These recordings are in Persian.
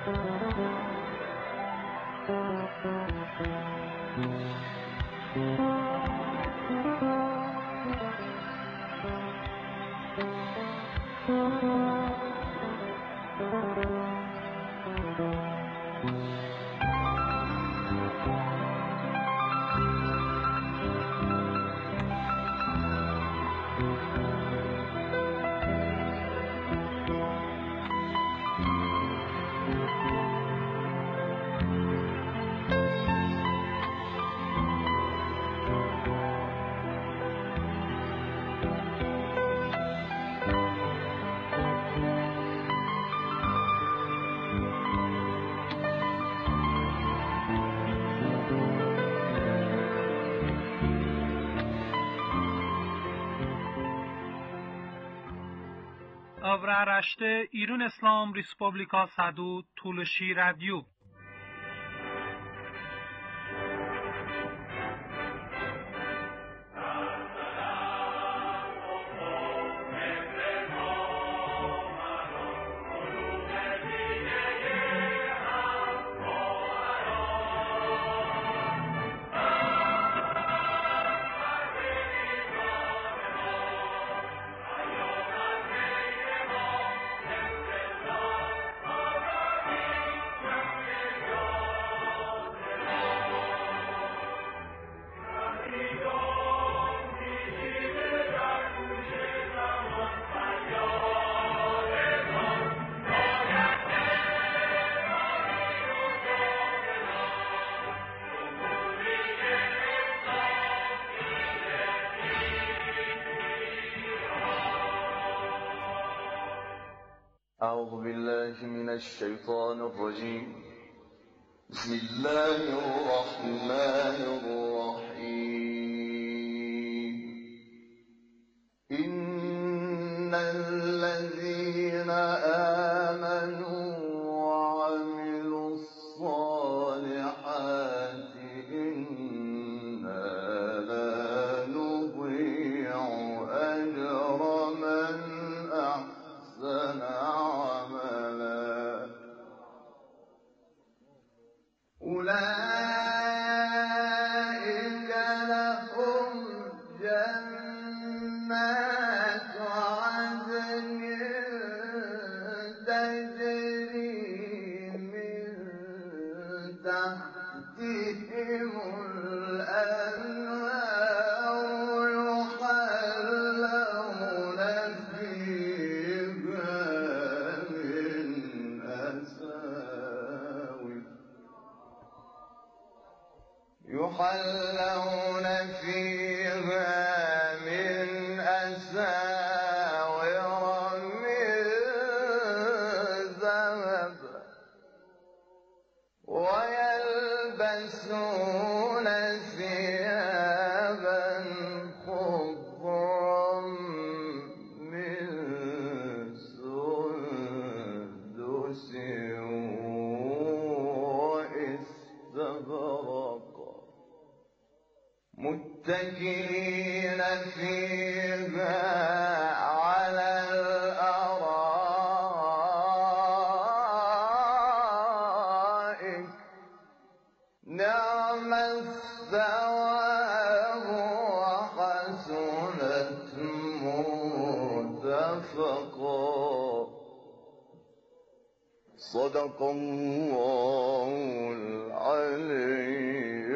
Avraaraşte İran İslam Respublika Sadu Tulshi Radio. أعوذ بالله من الشيطان الرجيم. بسم الله الرحمن الرحيم. إن الذين آمنوا وعملوا الصالحات إنا لا نضيع أجر من أحسن عملا. أولئك لهم جنات عدن تجري من تحتهم الأنهار يحلون فيها من أساور من ذهب ويلبسون ثيابا خضرا من سندس واستبرق متكئين فيها على الأرائك نعم الثواب وحسنت مرتفقا. صدق الله العلي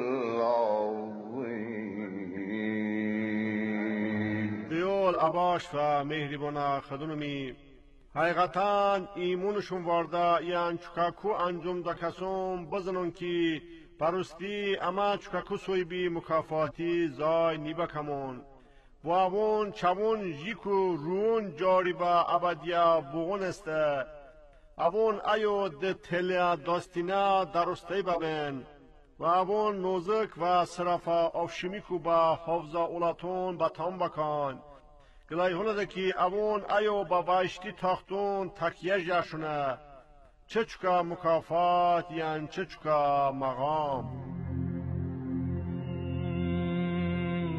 العظيم. دیول اباش و مهربانا خدونمی حقیقتاً ایمونشون وارده یان چکاکو انجام دا کسوم بزنون کی پرستی اما چکاکو سوی بی مکافاتی زای نیبا کمون و اون چون جیکو رون جاری با ابدیا بغون استه اون ایو ده تلیا داستینا درسته ببین و اون نوزک و صرفا افشمیکو با حفظا اولاتون بطان بکن گلای هنده که اون ایو با وایشتی تاختون تکیه جاشونه چه چکا مکافات یان چه چکا مقام.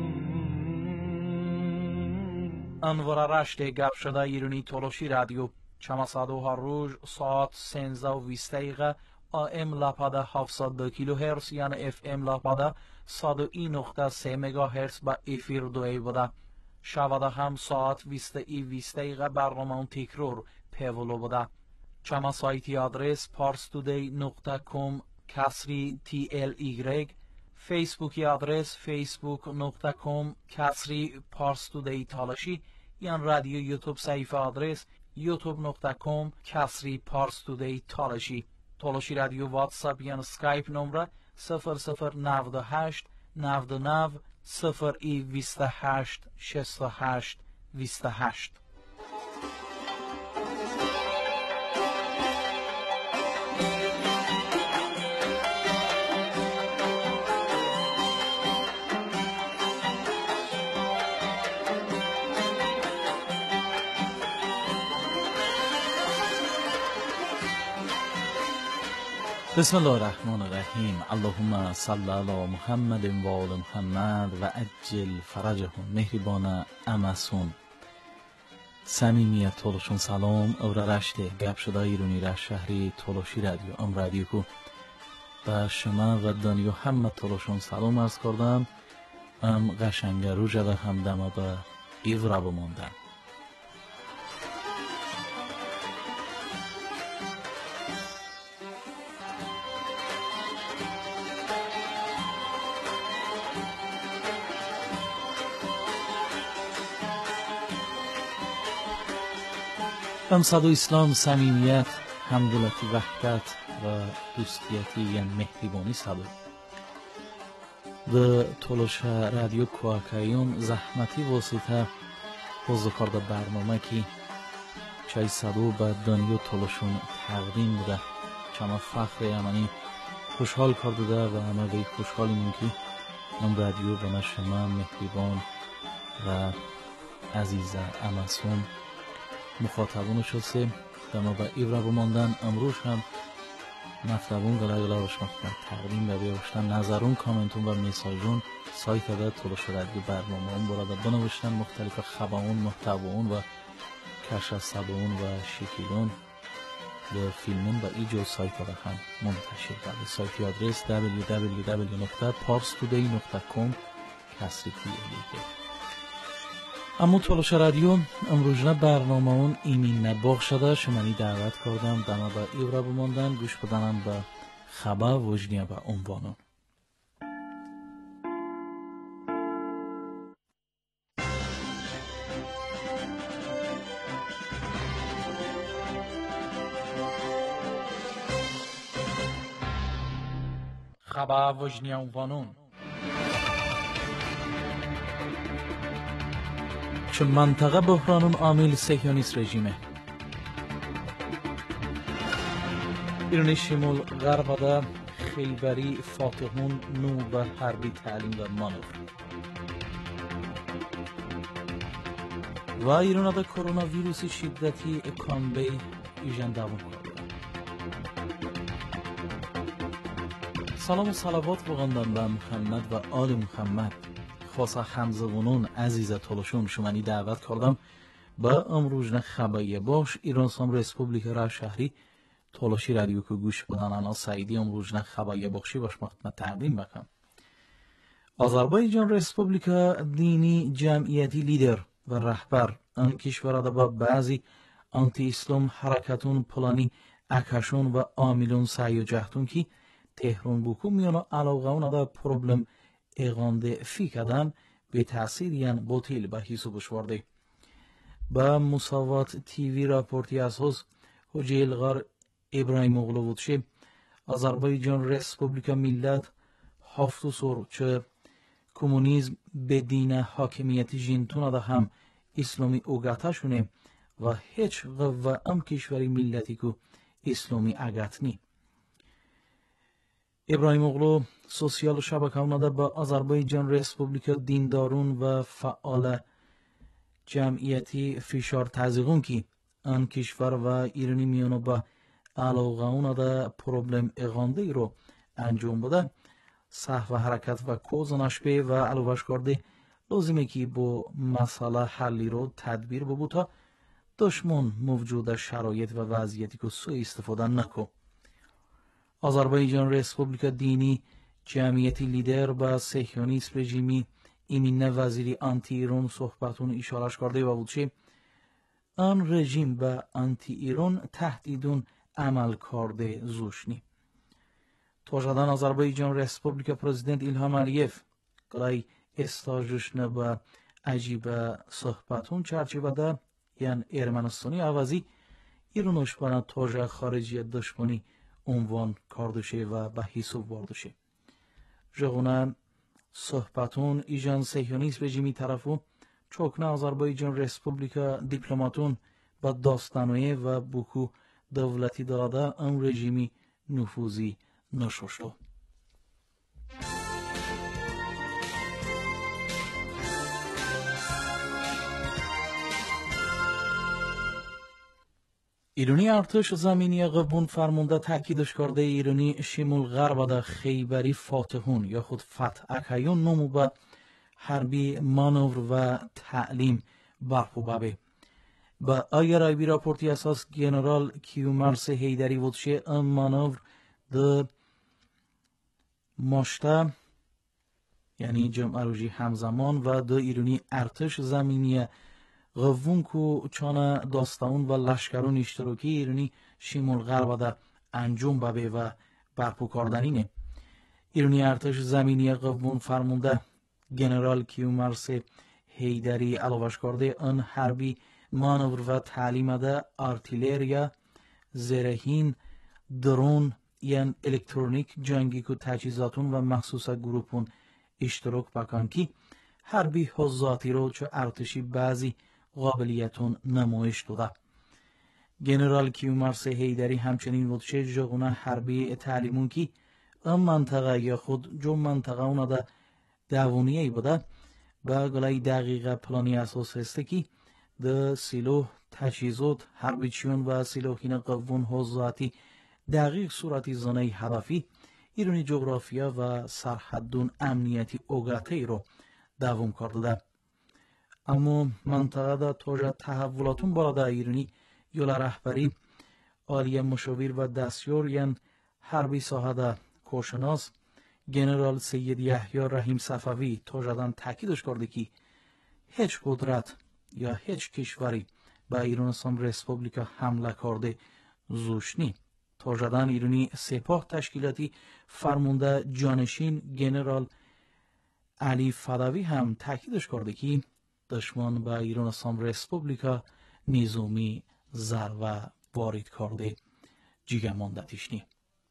انوار رشت گپ شده ایرانی تولوشی رادیو چما سادو هر روز ساعت 13:20 دقیقه AM لاپادا 702 کیلوهرتز یعنی FM لاپادا 101.3 مگاهرتز با افیر دوی بوده. شواده هم ساعت 20:20 دقیقه برنامه تکرار پیولو بوده. چما سایتی آدرس parstoday.com کسری TLY، فیسبوکی آدرس facebook.com کسری parstoday تالاشی، یعنی رادیو یوتیوب صفحه آدرس youtube.com کسری parstoday تالاشی. تالاشی رادیو واتساپ یعنی سکایپ نمره 0098 99 028 68 28. بسم الله الرحمن الرحیم. اللهم صل علی محمد و آل محمد و عجل فرجهم. مهربان امسون صمیمیت تولشون سلام اور رشته گپ شده ایرونی رشت شهری تولشی رادیو ام رادیو کو و شما و دانیو همه تولشون سلام عرض کردم. ام قشنگه رو جده همدمه به ایورا بماندن. صدو اسلام صمیمیت همدلتی وحدت و دوستیتی یعنی مهربانی صدو و تولش رادیو کوکایون زحمتی واسطه حوض کرده برنامه که چای صدو به دنیا تولشون تقدیم بوده. چما فخر یمنی خوشحال کرده و همه به خوشحالی مونکی نم رادیو به شما مهربان و عزیز امسون مخاطبون شده دما با ایورا بماندن. امروز هم مطلبون گلا روشن تقدیم به بیاشتن نظرون کامنتون و میساجون سایت دا تولش رادیو برنامه اون برادا بنوشتن مختلف خبرون محتوون و کشف سبون و شکلون به فیلمون و ایجو سایت دا هم منتشر کرده. سایت آدرس www.parstoday.com کسری TLY. اما تولش رادیو امروزنه برنامه اون ایمین نباخ شده. شمانی دعوت کردم دما با ایورا بماندن گوش بدنم به خبر وجنیه به عنوانون. خبر وجنیه عنوانون چون منطقه بحرانون عامل صهیونیست رژیمه. ایرانی شمال غرب خیبری فاتحون نو به حربی تعلیم و مانور و ایران دا کرونا ویروسی شدتی کامبی ایجان دوام کرده. سلام و صلوات بگندن به محمد و آل محمد. خاصا همزبانان عزیز تولشون شمانی دعوت کردم با امروزنه خبری باش ایران سام رسپوبلیک را شهری تولشی رادیو که گوش بدن انا سعیدی امروزنه خبری باشی باش مقدمه تقدیم بکن. آذربایجان رسپوبلیک دینی جمعیتی لیدر و رهبر آن کشور را با بعضی آنتی اسلام حرکتون پلانی اکشون و عاملون سعی و جهتون که تهران بکو میانو علاقه اون دا پروبلم اغانده فی کدن به تأثیر یعن بوتیل به حسابش ورده. با مساوات تیوی راپورتی اساس حجه الغار ابراهیم اغلو بودشه آذربایجان رسپوبلیک ملت هفتو سور چه کمونیزم به دین حاکمیتی جنتون دا هم اسلامی اوگاتا شونه و هیچ و ام کشوری ملتی که اسلامی اگت نی. ابراهیم اغلو سوسیال و شبکه اونده با آذربایجان رسپوبلیک دیندارون و فعال جمعیتی فشار تزیقون که آن کشور و ایرانی میانو با علاقه اونده پروبلم اغانده رو انجام بده صحو حرکت و کوزنش به و علاوش کرده لازمه که با مسئله حلی رو تدبیر ببوتا دشمن موجود شرایط و وضعیتی که سوء استفاده نکو. آذربایجان ریسپوبلیکا دینی جمعیتی لیدر با صهیونیسم رژیمی ایمین وزیری آنتی ایران صحبتون اشارش کرده و بود چه آن رژیم به آنتی ایران تهدیدون عمل کرده زوشنی. توجدان آذربایجان ریسپوبلیکا پرزیدنت ایلهام علیف گلای استاجشنه به عجیب صحبتون چرچیبده یعنی ارمنستانی عوضی ایرانوش بنا توجه خارجی دشمنی عنوان کردشه و به حساب بردشه. جغونه صحبتون ایجان صهیونیسم رژیمی طرفو چوکنه آذربایجان ریسپوبلیکا دیپلماتون با داستانوی و بوکو دولتی داده اون رژیمی نفوذی نشوشتو. ایرانی ارتش زمینی قبون فرمانده تاکیدش کرده ایرانی شمول غرب دا خیبری فاتحون یا خود فتح اکیون نمو به حربی مانور و تعلیم برپو بابه. با آیرایبی راپورتی اساس گنرال کیومرس هیدری ودشه ام مانور ده ماشته یعنی جمع روژی همزمان و ده ایرانی ارتش زمینی قوون کو چانه داستان و لشکرون اشتراکی ایرانی شمول غرب دا انجام بابه و برپو کردنینه. ایرانی ارتش زمینی قوون فرمونده گنرال کیومرس هیدری علاوش کرده ان حربی مانور و تعلیم ده آرتیلریا زرهین درون یعنی الکترونیک جنگی که تجهیزاتون و مخصوص گروپون اشتراک بکن کی حربی حضاتی رو چه ارتشی بعضی قابلیتون نمایش داده. گنرال کیومرس هیدری همچنین ودشه جغونه حربی تعلیمون کی ام منطقه یا خود جو منطقه اونا ده دوونیه بوده با گلای دقیقه پلانی اساس هسته کی ده سیلوح تجهیزات حربیچیون و سیلوحین قوون حضاتی دقیق صورتی زنه هدفی ایرانی جغرافیا و سرحدون امنیتی اوگرته رو دوام کرده. اما منطقه دا توجه تحولاتون بالا ایرانی یولا رهبری عالی مشاور و دستیار یعنی حربی ساحه دا کارشناس گنرال سید یحیی رحیم صفوی توجدان تاکیدش کرده که هیچ قدرت یا هیچ کشوری به ایران اسلام ریسپوبلیکا حمله کرده زوشنی. توجدان ایرانی سپاه تشکیلاتی فرمانده جانشین گنرال علی فدوی هم تاکیدش کرده که دشمن به ایران اسلام ریسپوبلیکا نظامی ضربه وارد کرده جیگه ماندتیش نی.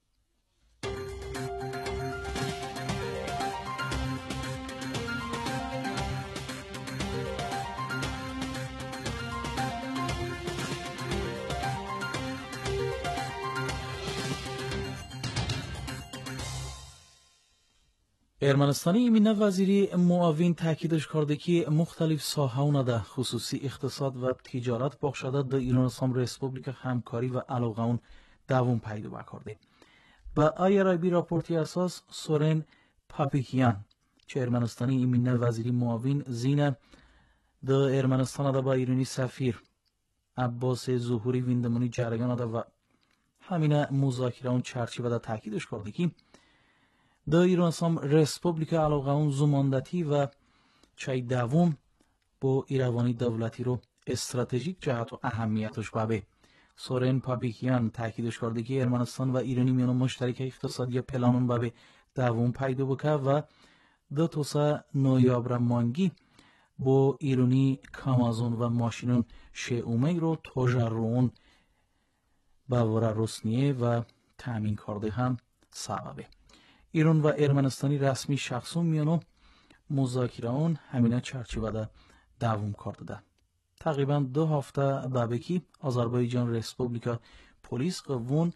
ارمنستانی ایمین وزیری معاون تاکیدش کرده که مختلف ساحه‌ها ده خصوصی اقتصاد و تجارت بخشده در ایران اسلام ریسپوبلیکا همکاری و علاقه اون دوام پیدا بکرده. با آیرایبی راپورتی اساس سورن پاپیکیان چه ارمنستانی ایمین وزیری معاون زینه در ارمنستان ده با ایرانی سفیر عباس ظهوری ویندمونی جریان ده و همین مذاکره اون چرچیبه ده تاکیدش کرده که در ایران اسلام ریسپوبلیکا علاقه اون زماندتی و چای دوم با ایروانی دولتی رو استراتژیک جهت و اهمیتش بابه. سورن پاپیکیان تاکیدش کرده که ارمنستان و ایرانی میان مشترک اقتصادی پلانون بابه دوم پیدا بکه و دو توسا نویابر مانگی با ایرانی کامازون و ماشینون شئومه رو توجرون باور رسنیه و تامین کرده هم سببه. ایران و ارمنستانی رسمی شخصون میانو مذاکره اون همینه چرچیبه ده دوام کرده. تقریبا 2 هفته بابکی آذربایجان ریسپوبلیکا پلیس قوون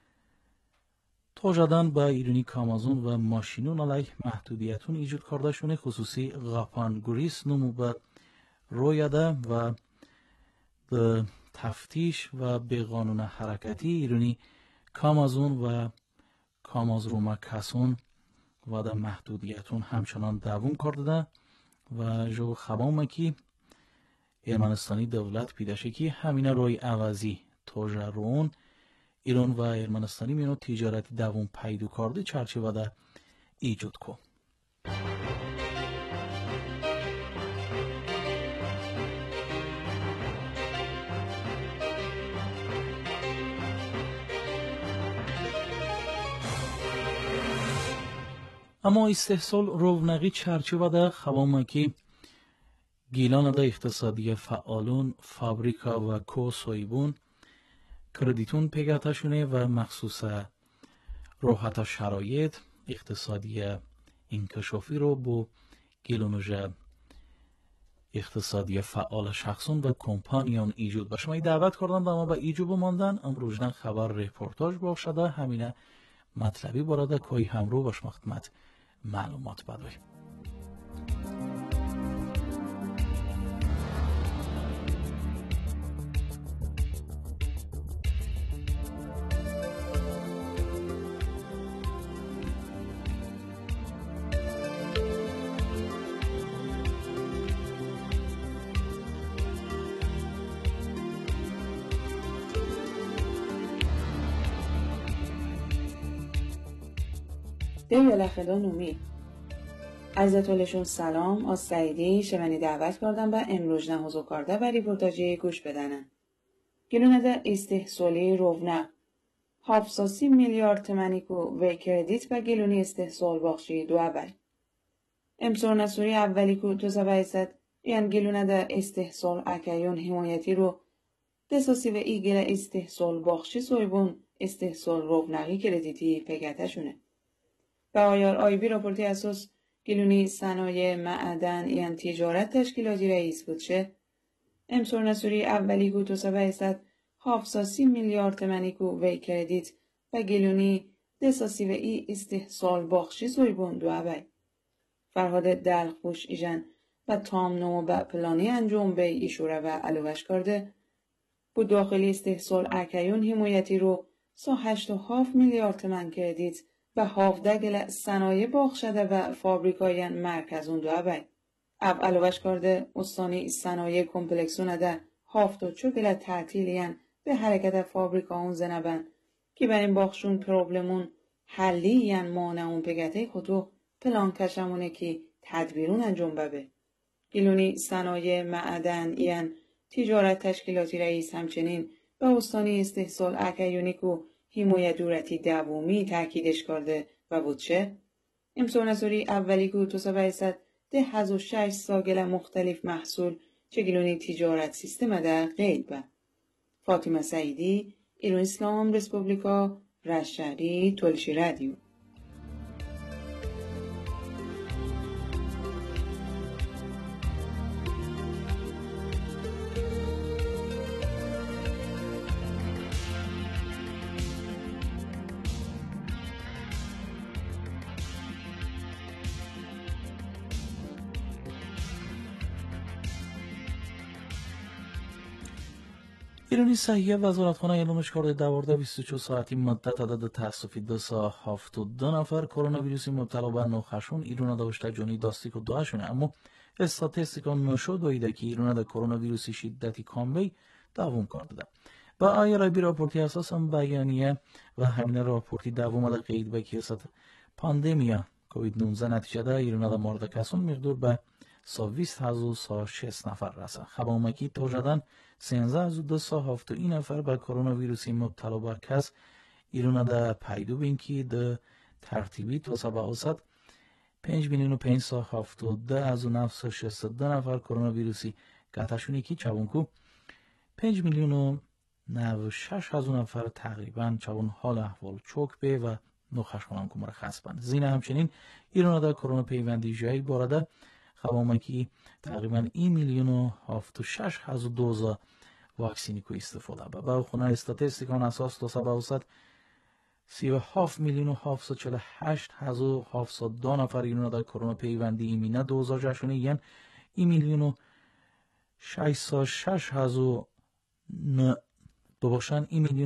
توجدان با ایرانی کامازون و ماشینون علیه محدودیتون ایجاد کرده شونه خصوصی غاپان گریس نمو به رویده و به تفتیش و به قانون حرکتی ایرانی کامازون و کامازروما کسون و در محدودیتون همچنان دوام کرده و جو خبامه که ایرانی 2 هفته بابکی آذربایجان ریسپوبلیکا پلیس قوون توجدان با ایرانی کامازون و ماشینون علیه محدودیتون ایجاد کرده شونه خصوصی غاپان گریس نمو به رویده و به تفتیش و به قانون حرکتی ایرانی کامازون و کامازروما کسون و در محدودیتون همچنان دوام کرده و Ermenistanî devlet پیداشه ki همینه روی عوضی توجرون ایران و Ermenistanî مینو تجارتی دوام پیدا کرده çerçevede ایجاد کو. اما استحصال رونقی çerçevede خبامکی گیلان دا اقتصادی فعالون فابریکا و کو سویبون کردیتون پیگاتشونه و مخصوص روحت شرایط اقتصادی انکشافی رو با گیلونوژه اقتصادی فعال شخصون و کمپانیان ایجاد باشه. من دعوت کردم و ما به ایجاد بماندن امروزن خبر رپورتاج باشده همینه مطلبی باراده که همرو باش مختمت معلومات بدوی. دیولخدا نومی عزتولشون سلام از سعیدی شمنی دعوت کردم و امروز نه حضور کرده و ریپورتاجی گوش بدنم. گلونه استحصالی رونق 730 میلیارد تومانی کو و کردیت و گلونی استحصال بخشی دو اول. امسور نسوری اولی کو تو سبایست یعنی گلونه استحصال اکیون حمایتی رو دساسی و ایگل استحصال بخشی سویبون استحصال رونقی کردیتی پگتشونه. به آیار آیبی راپورتی اساس گلونی صنایع معدن یعنی تجارت تشکیلاتی رئیس بودشه امسور نسوری اولی کو تو سبایست 730 میلیارد تومانی کو وی کردیت و گلونی دساسی و ای استحصال بخشی سویبون دو اول. فرهاد دلخوش ایجن و تام نو و پلانی انجام به ایشوره و علوش کرده بود داخلی استحصال اکیون حمایتی رو 8.7 میلیارد تومان کردیت و 17 گل صنایع باغ شده و فابریکای مرکزون دو اول. علوش کرده استانی صنایع کمپلکسونه ده 7 گل تعطیلین به حرکت فابریکاون زنبن که به این باخشون پروبلمون حلی ین مانعون پگته خودو پلان کشمونه که تدبیرون انجام ببه. گلونی صنایع معدن ین تجارت تشکیلاتی رئیس همچنین به استانی استحصال اکیونیکو حمایت دولتی دوامی تاکیدش کرده و بودشه امسون نسوری اولی کو تو سبایست ده 16 ساگل مختلف محصول چگلونی تجارت سیستم ده قید به. فاطمه سعیدی ایران اسلام رسپوبلیکا رشتری تلشی رادیو. ایرانی صحیح وزارتخانه اعلامش کرده 24 ساعتی مدت عدد تاسفی 272 نفر کرونا ویروسی مبتلا به نوخشون ایران داشته جونی داستیک و دوشونه اما استاتستیکا نشود دویده که ایران دا کرونا ویروسی شدتی کامبی دوام کرده. با آیرای بی راپورتی اساس هم بیانیه و همین راپورتی دوام دا قید به کیست پاندمیا کووید 19 نتیجه ده ایران دا مورد کسون مقدور به 20,106 نفر رسه. خبامکی تو جدن 13,270 نفر به کرونا ویروسی مبتلا به کس ایران دا پیدو بین که ده ترتیبی تو سبعوست 5,572,962 نفر کرونا ویروسی گتشونی که چوانکو 5,096,000 نفر تقریبا چوان حال احوال چوک به و نخش کنم که مرخص بند. زین همچنین ایران دا کرونا پیوندی جایی بارده خبامکی تقریبا 1,076,000 دوز واکسینی کو استفاده به. با خونه استاتستیکان اساس تو سبعوست 37,748,702 نفر ایران دا کرونا پیوندی ایمینه دوزا جشونه ین 1,066,000 بباشن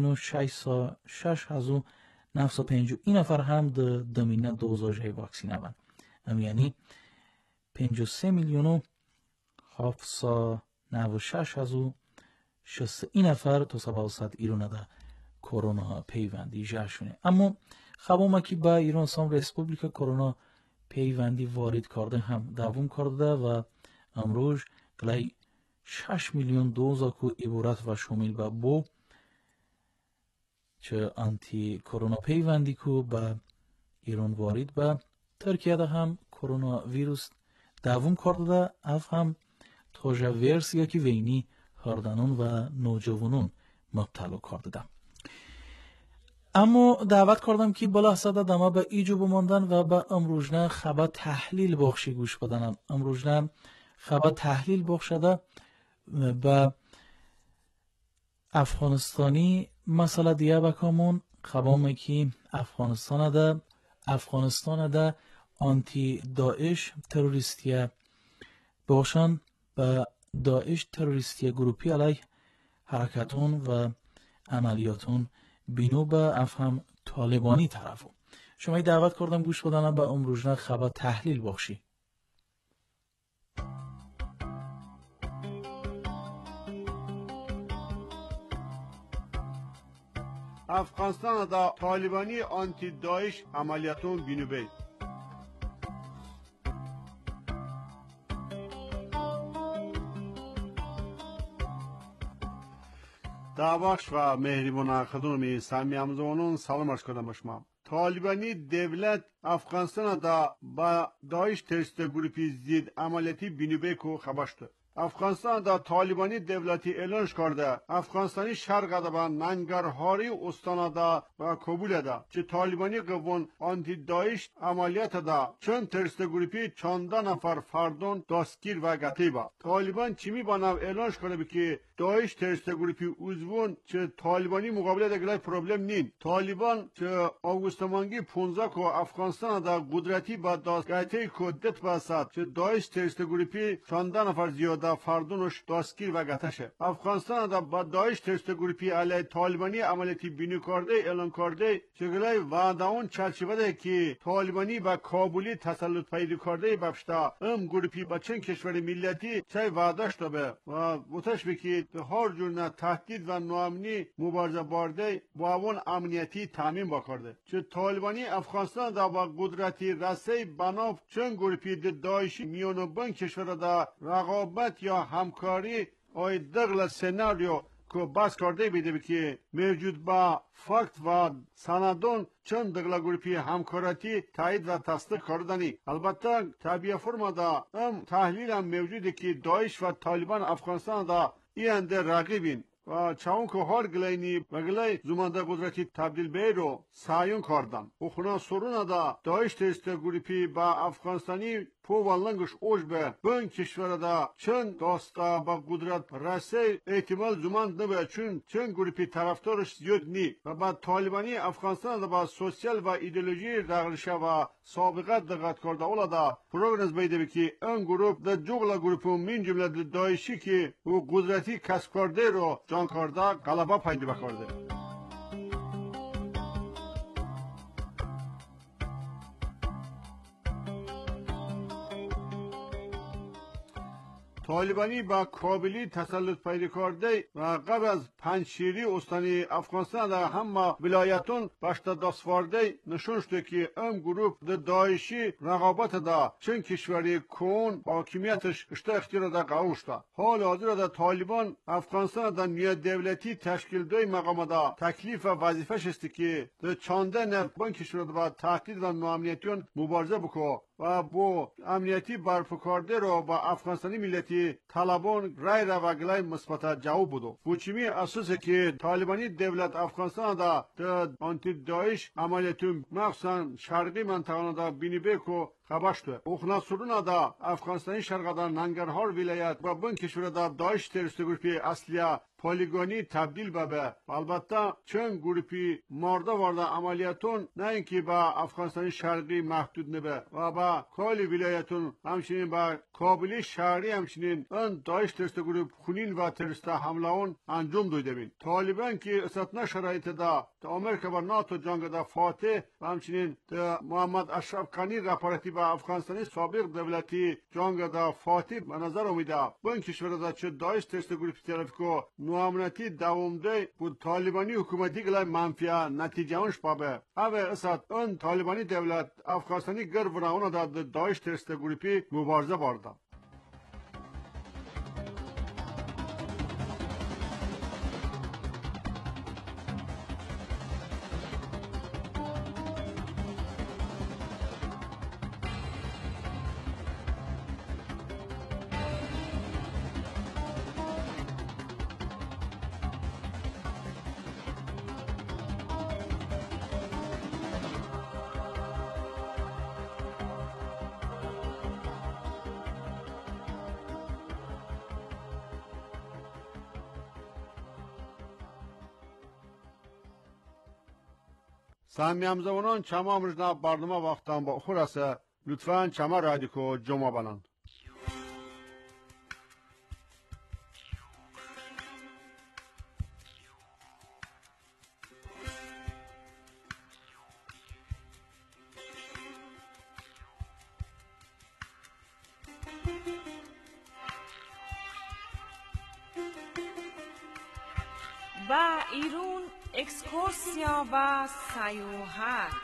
1,066,950 این نفر هم دمینه دوزا جای واکسینه بند. یعنی 53,790 96 از او 61 نفر تو سباوسط ایران ده کرونا پیوندی جشونه. اما خباما که با ایران سام ریسپوبلیکا کرونا پیوندی وارد کرده هم دوام کرده و امروز گلای 6 میلیون دوز کو عبارت و شامل به بو چه آنتی کرونا پیوندی کو با ایران وارد به ترکیه ده هم کرونا ویروس دوام کرده اف هم توجه ورسیا که وینی هردانون و نوجوانون مبتلا کرده. اما دعوت کردم که بالا حسد دما به ایجو بماندن و به امروزنه خبر تحلیل بخشی گوش بدنم. امروزنه خبر تحلیل بخشده به افغانستانی مسئله دیگه بکامون خبامه که افغانستان ده آنتی داعش تروریستیه باشن به داعش تروریستی گروپی علیه حرکتون و عملیاتون بینو به افهم طالبانی طرفو. شما دعوت کردم گوش بدنم به امروزنه خبر تحلیل بخشی. افغانستان دا طالبانی آنتی داعش عملیاتون بینو بید. دعواش و مهربان خدمت سامی همزوانون سلام عرض کردم به شما. طالبانی دولت افغانستان دا با داعش تروریست گروپی زید عملیاتی بینوبه کو خبرشده. افغانستان دا طالبانی دولتی اعلانش کرده افغانستانی شرق دا با ننگرهاری استان دا و کابل دا چه طالبانی قوان آنتی داعش عملیات دا چند تروریست گروپی 14 نفر فردون دستگیر و گتی با طالبان چیمی با نو اعلانش کرده که داعش تروریست گروپی عضوون چه طالبانی مقابله دگلای پروبلم نین طالبان چه آگوست مانگی 15 کو افغانستان دا قدرتی با دستگیری کودت باسد چه داعش تروریست گروپی 14 نفر زیاد دا فردونش دستگیر و گتشه. افغانستان دا با داعش تروریست گروپی علیه طالبانی عملیاتی بینی کرده اعلان کرده چگلای وعدهون چرچیبه که طالبانی با کابلی تسلط پیدا کرده بفشتا گروپی با چند کشور ملتی چه وعدهش دابه و بوتش بکی هر جور تهدید و ناامنی مبارزه بارده با اون امنیتی تامین بکرده چه طالبانی افغانستان دا با قدرتی رسه بناف چند گروپی داعشی میانو بین کشور دا رقابت یا همکاری آی دغل سناریو که بس کرده بیده که موجود با فکت و سندون چند دغل گروپی همکاراتی تایید و تصدیق کردنی البته طبیعه فرما دا تحلیل هم موجوده که داعش و طالبان افغانستان دا اینده رقیبین و چون که هر گلینی و گلی زمانده قدرتی تبدیل به رو سعیون کردن اخنا سرون دا داعش تروریست گروپی با افغانستانی پوالنگش اوج به بین کشور دا چند داستا با قدرت رسه احتمال زمان نبه چون گروپی طرفدارش زیاد نی و با طالبانی افغانستان دا با سوسیال و ایدئولوژی رغلشه و سابقت دقت کرده اولا دا پروگرز بیده که این گروپ دا جغل گروپون من جمله داعشی که او قدرتی کسب کرده رو جان کرده غلبه پیدا کرده. طالبانی با کابلی تسلط پیدا کرده و قبل از پنجشیری استانی افغانستان در همه ولایتون باشد دستورده نشون شده که این گروپ داعشی رقابت دا چند کشوری کون حاکمیتش اشته اختیار دا قاو شده. حال حاضر دا طالبان افغانستان دا نیه دولتی تشکیل دوی مقام دا تکلیف و وظیفش است که چانده نفت بین کشور دا با تهدید و ناامنیتیون مبارزه بکو و با امنیتی برپا کرده رو با افغانستانی ملتی طالبان رای را و گلای مثبت جواب بودو. بوچیمی اساسه که طالبانی دولت افغانستان دا آنتی داعش عملیاتون مخصوصا شرقی منطقه دا بینی بکو خبرشده. اخنا سرون دا افغانستانی شرق دا ننگرهار ولایت و بین کشور دا داعش تروریست گروپی اصلیه پلیگانی تبدیل به البته چند گروپی مارده وارده عملیاتون نه اینکه به افغانستان شرقی محدود نبه و به کل ولایتون همچنین به کابل شهری همچنین ان داعش ترست گروپ خونین و ترست حمله اون انجام داده بین. طالبان که استثنا شرایط دا آمریکا و ناتو جنگ دا فاتح و همچنین محمد اشرف غنی رپارتی به افغانستانی سابق دولتی جنگ دا فاتح به نظر اومده با این کشور دا چه داعش ترست گروپ طرف کو نوامنتی دوامده بود طالبانی حکومتی گلای منفی نتیجه اونش بابه اوه اساد اون طالبانی دولت افغانستانی گر براونا دا داعش ترست گروپی مبارزه بارده. سامی همزمانان چما امروزنا برنامه وقتان با خورسه لطفاً چما رادیکو جمع بلند. و ایرون اکسکورسیا و سیاحت.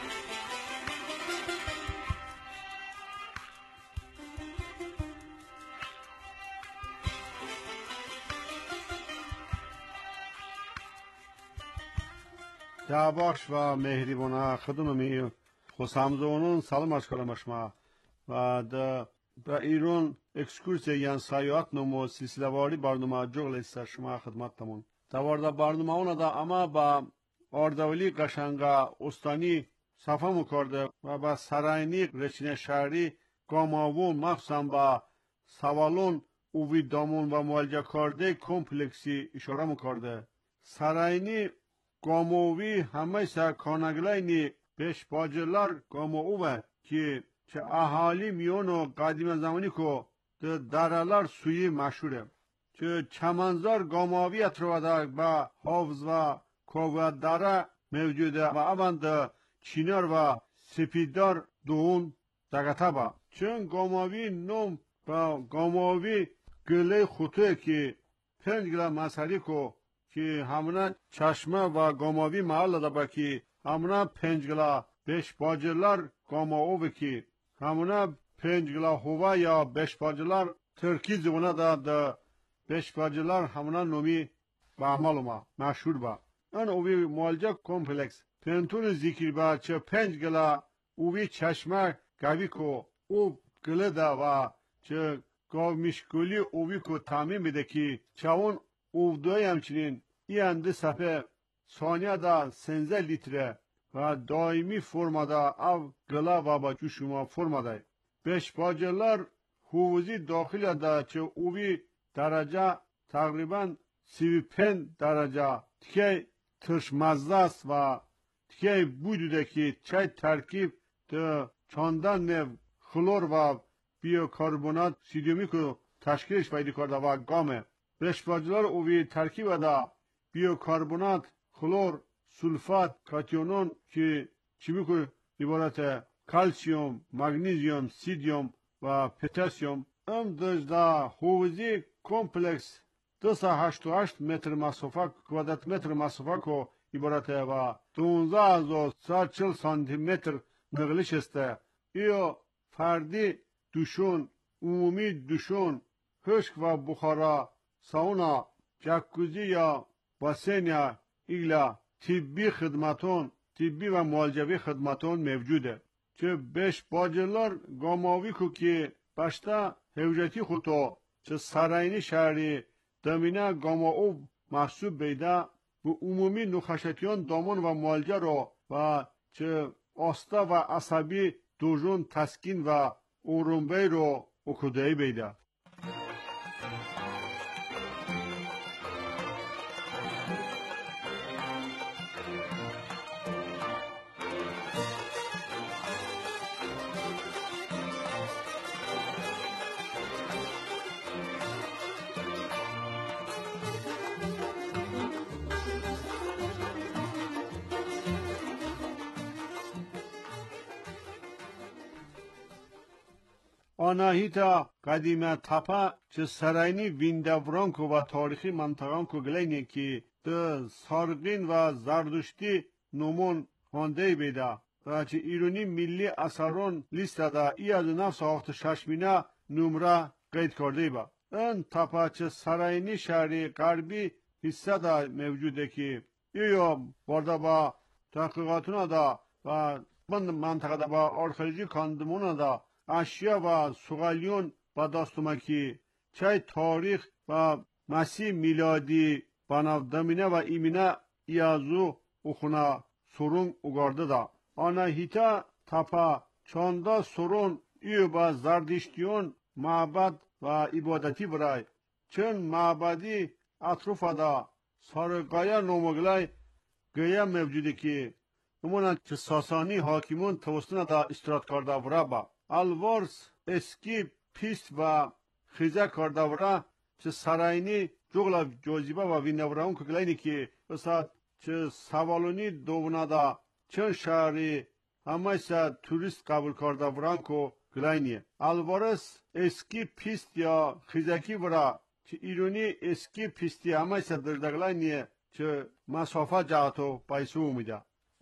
دعواش و مهریبانه خدممی خوشامزونون سلام از کنم شما و به ایران اکسکورسیا یا سیاحت نمو سلسله واری برنامه جغل است شما خدمتتون. دوارده برنامه اونا دا اما با آردولی قشنگا استانی صفحه مکرده و با سراینی رچین شهری گاماوون مخصوصا با سوالون اووی دامون و معالجه کرده کمپلکسی اشاره مکرده. سراینی گاماوی همه سرکانگلینی بیش باجرلار گاماوه که چه اهالی میونو قدیم زمانی که درالار سوی مشهوره. چه چمنزار گاماوی اترواده با حافظ و کوه داره موجوده و اوند چینار و سپیدار دون دگته با. چون گاماوی نوم با گاماوی گله خطوه که 5 گله مسئلی که همونه چشمه و گاماوی محل داده با که همونه 5 گله بیش باجرلار گاماوی که همونه 5 گله هوه یا بیش باجرلار ترکی زبونه داده بیش باجرلار همونه نومی با عمل مشهور با. ان اوی معالجه کمپلکس پنتون ذکر با چه 5 گله اوی چشمه گوی کو او گله دا و چه گاو میشکولی اوی کو تعمیم بده که چون او دوی همچنین ای انده صفحه ثانیه دا 13 لیتره و دائمی فرما دا او گله و با جوشما فرما دا. بیش باجرلار حوزی داخل دا چه اوی درجه تقریبا 35 درجه تیکه ترش مزده است و تیکه بوده که چای ترکیب ده چاندن نو خلور و بیوکاربونات سیدیومی که تشکیلش پیدا کرده و گامه. بیش باجرلار اوی ترکیب دا بیوکاربونات خلور سولفات کاتیونون که چی میکنه عبارت کلسیوم مگنیزیوم سیدیوم و پتاسیم ام دجدا حوزی کمپلکس 288 متر مسافه کوادرات متر مسافه کو عبارت و 12140 سانتی متر نقلش است. ایو فردی دوشون عمومی دوشون خشک و بخارا ساونا جکوزی یا باسین یا ایگلا طبی خدمتون طبی و معالجوی خدمتون موجوده. چه بیش باجرلار گاماوی کو که باشتا حوجتی خودتو چه سراینی شهری دمینه گاماو محسوب بیده و عمومی نخشتیان دامون و معالجه رو و چه آستا و عصبی دوجون تسکین و اورنبی رو اکودهی بیده. آناهیتا قدیمه تپه چه سرینی ویندورانکو و تاریخی منطقانکو گلینی که ده سارقین و زردشتی نمون خانده بیده و چه ایرانی ملی اثرون لیست ده ای از نفس آخت ششمینه نمره قید کرده با. این تپه چه سرینی شهری غربی حصه ده موجوده که یا برده با تحقیقاتون ده و بند منطقه ده با آرخیولوژی کاندمون ده اشیا و سوغالیون و داستومکی چای تاریخ و مسیح میلادی بناودمینه و ایمینه ایازو اخونا سرون اگارده دا. آنها هیتا تپا چاندا سرون ایو با زردشتیون معبد و عبادتی برای چون معبدی اطروف دا سارقایا نومگلای گویا موجوده که نمونن چه ساسانی حاکمون توسطن دا استراد کرده برا با الوارس اسکی پیست و خیزه کرده برا چه سراینی جغل جوزیبه و وینوران کگلینی که بسا چه سوالونی دوبنا دا چند شهری همه سا توریست قبول کرده بران که گلینی الوارس اسکی پیست یا خیزکی برا چه ایرونی اسکی پیستی همه سا دردگلینی چه مسافه جهتو پیسو میده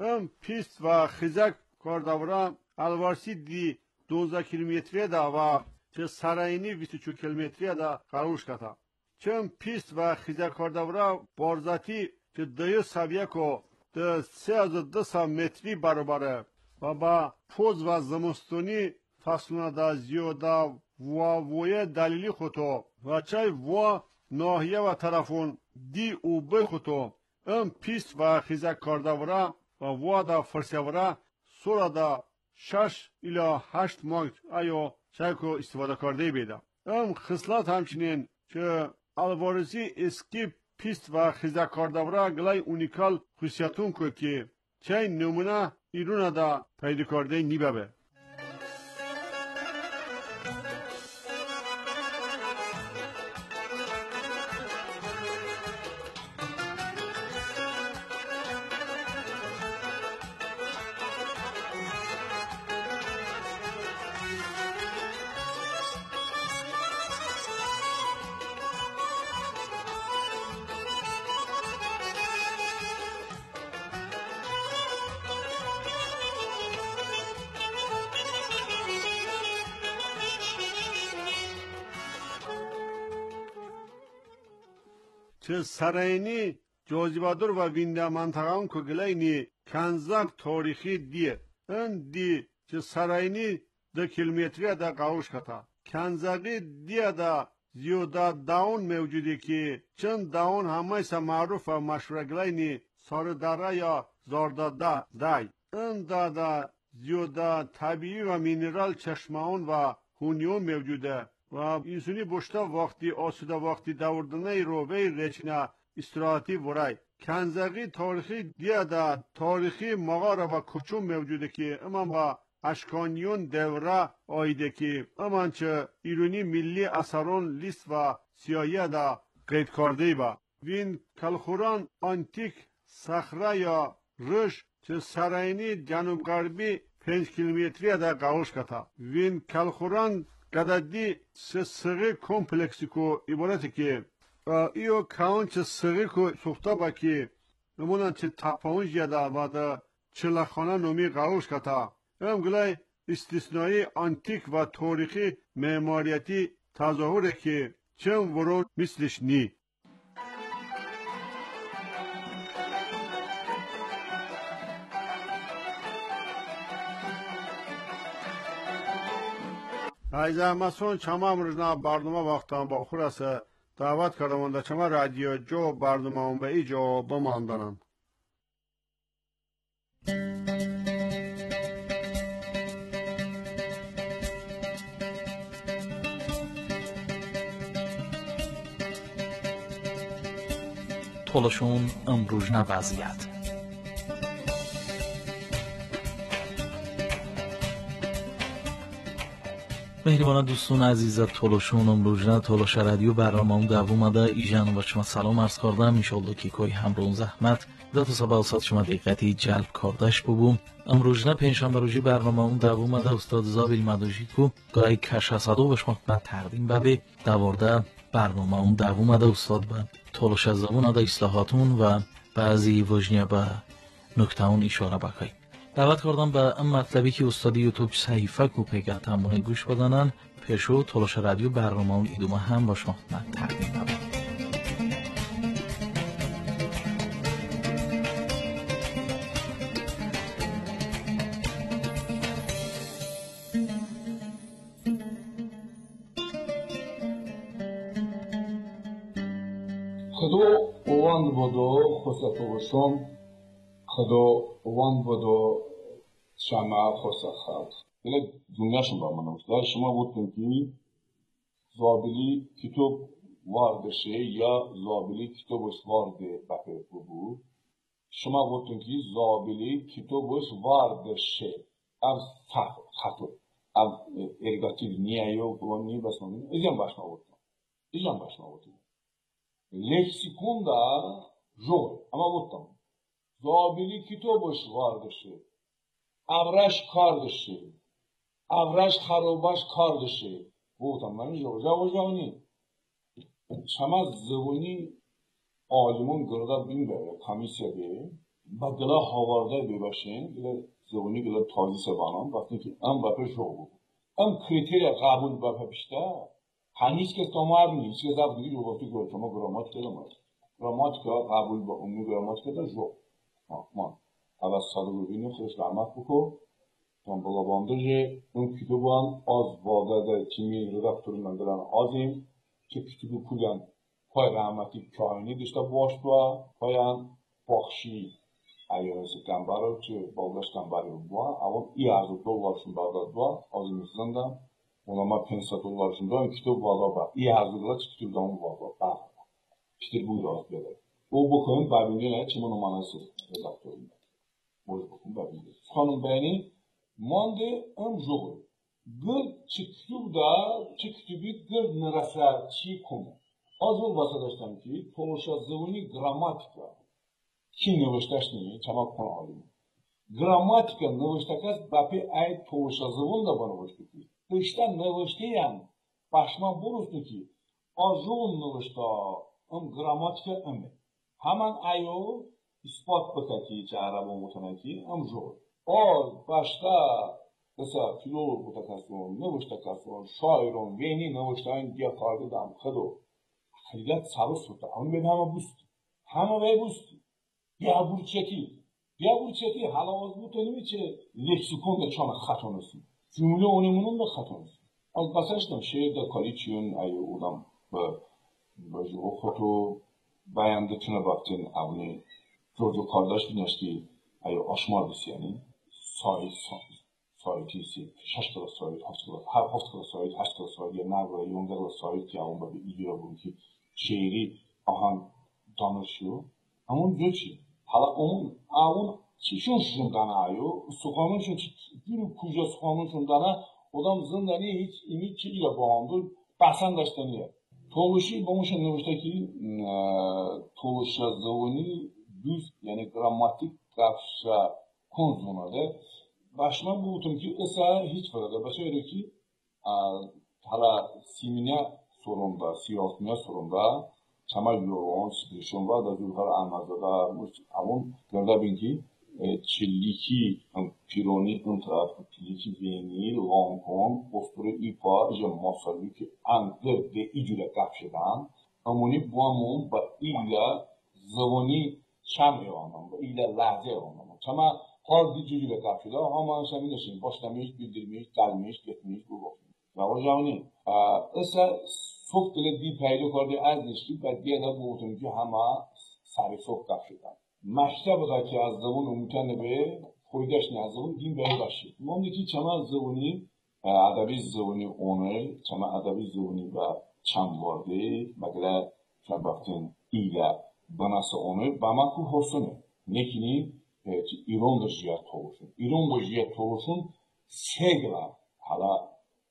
پیست و خیزک کرده برا الوارسی دی 12 کیلومتری دا و چه سراینی 24 کیلومتری دا قروش کتا چون پیست و خیزه کرده برا بارزاتی چه دیو سویه که ده 3200 متری برابره و با پوز و زمستونی فصلونه دا زیاده وویه دلیلی خودتو و چای و ناحیه و طرفون دی اوبه خودتو پیست و خیزه کرده برا و دا فرسه برا سورا دا 6 الی 8 ماه آیا شایکو استفاده کرده بیده خصلات همچنین که الوارسی اسکی پیست و خیزه کرده برا گلای اونیکال خصوصیتون که چای نمونه ایرون دا پیدا کرده نیبه چه سرینی جاذبه‌دار و وینده منطقه که گلینی کنزاق تاریخی دیه این دی چه سرینی 2 کیلومتری دا قاوش کتا کنزاقی دیه دا زیاده داون موجوده که چند داون همه سا معروف و مشهور گلینی سارداره یا زارداده دای این دا زیاده طبیعی و مینرال چشماون و هونیون موجوده و اینسونی بشتا وقتی آسوده وقتی دوردنه روبه رچنه استراحتی برای کنزاقی تاریخی دیه دا تاریخی مغاره و کچون موجوده که اما با اشکانیون دوره آیده که اما چه ایرونی ملی اثرون لیست و سیایه دا قید کرده با وین کلخوران آنتیک صخره یا رش چه سرینی جنوب غربی 5 کیلومتری دا قاوش کتا وین کلخوران قدردی سغه کمپلکسی که عبارتی که ایو کون چه سغه که سوخته با که نمونن چه تپاون جیده و دا چلخانه نومی قاوش کتا هم گلای استثنایی آنتیک و تاریخی معماریتی تظاهره که چون ورون مثلش نی ای زحمتون چما امروزنا برنامه وقتان با خور است دعوت کردم در چما رادیو جو برنامه هم به ایجا بماندنم To'lashun Imrujna vaziyat. مهربان دوستان عزیز تولوشون امروزنا تولوش رادیو برنامه دوومده ایجان و شما سلام عرض کردم انشالله که کوی همرون زحمت دو سبا ساعت شما دقیقتی جلب کردش ببوم امروزنا پنجشنبه روزی برنامه دوومده استاد زابیل مدوژی کو گای کشاسادو به شما تقدیم بده دوارده برنامه دوومده استاد به تولوش زمان ده اصلاحاتون و بعضی وجنیه به نکته اون اشاره بکای دعوت کردم به ام مطلبی که استادی یوتیوب صحیفه کو پیگه تمونه گوش بدانن پیشو تولوش رادیو برنامه اون ایدومه هم با شما تقدیم بده خدو اوان بودو خسطوشم خدو اوان بودو شما خسخات ile dünyasın bağlamında şuma bu ki zabili kitap vardı şey ya zabili kitabı vardı bakır bu şuma bu ki zabili kitabı vardı şey az hatı az ergatif niye yok bu niye basmanın izin başına oldu leksikunda zor ama bu zabili kitabı vardı şey avraş kardeşi avraş xarobaş kardeşi bu tamam javani şama zavuni alimun gırda bin böyle komisyede bagla havarda bebaşin ile zavuni gıla tazi sebanan bakın ki am bakı jogu am kriteriya qabul bapişta haniç ke tomar ni hiç zab digi jogoti ko şama gramatika qabul ba ummi gramatika da jog tamam avas salı günü xoş rahmat bu tam balabandıcı ön kitabın az vadede kimi redaktöründen gelen azim ki kitabı kulan pay rahmeti kaini dışta başla payan bakşi ayırısı kambarı ki baldaş kambarı bu ama $200 bağda bu azimizden de onama $500 da kitap bağda bak $200 kitabdan bağda kitap bu da böyle o bakın babinde ne çimin numarası redaktöründen bu bakın babinde sonun beni مانده ام جوه گرد چکتوبی گرد نرسه چی کنه از اون واسه داشتم که تولوش زبانی گراماتیکا کی نوشتش نیه چما کن آلیم گراماتیکا نوشتکست باپی ای تولوش زبان دا بنوشته که پشتا نوشته یم باشما بروستو که از اون نوشته ام گراماتیکا امه همان ایو اثبات بکتی چه عربو متنکی ام جوه başta mesela filolog mutakasyon, növüştakasyon, şairon, veni növüştayn diye farkı dam kado. Hakikat sarı suta. Ama ben hama ve busti. Ya burçeti halavaz bu tanımı çe leksikon da çana xatonası. Cümle onumunun da xatonası. Az basashtam şehirde kaliçiyun ayı udam ve o foto bayanda tına baktın abone çocuğu kardeş binişti ayı aşmar yani. Sayısı, 6 kilo sayı, 8 kilo, her 7 kilo sayı, 8 kilo sayı, ya nerede, 10 kilo sayı ki onun bir ilgi var ki şehri ahan danışıyor. Ama diyor ki, hala onun çişin danayıyor, sokanın için bir kuca sokanın için dana, adam zindani hiç imi çiğle bağımdır, basan daştanıyor. Toluşu bulmuşun növüşteki toluşa zavuni düz yani gramatik kafşa konzumada başman buldum ki ısa hiç farada başa öyle ki hala simine sorunda, siyasine sorunda çama yoğun sıkışın var da yukarı anmazda ama görda bin ki çilliki pironi intraf çilliki veni Hong Kong posturu ipa je masalı ki andı ve icra kapşıdan amoni bu amon ba illa zavoni çamıyoram ba illa lazım çama hal dicili kapşıda ama sen bilirsin başlamış bildirmiş gelmiş gitmiş bu bakın ve hocamın esa soft ile bir paydo kardı az işi ve diğer de bu ki ama sarı soft kapşıda mektebda ki az zaman umutane be koydaş ne zaman din böyle başladı. Mondaki çama zavuni adabi zavuni onu çama adabi zavuni ve çam vardı mesela çabaktın ile banası onu bamaku hosunu nekini İran da jiyat oluşun. İran da jiyat oluşun segla hala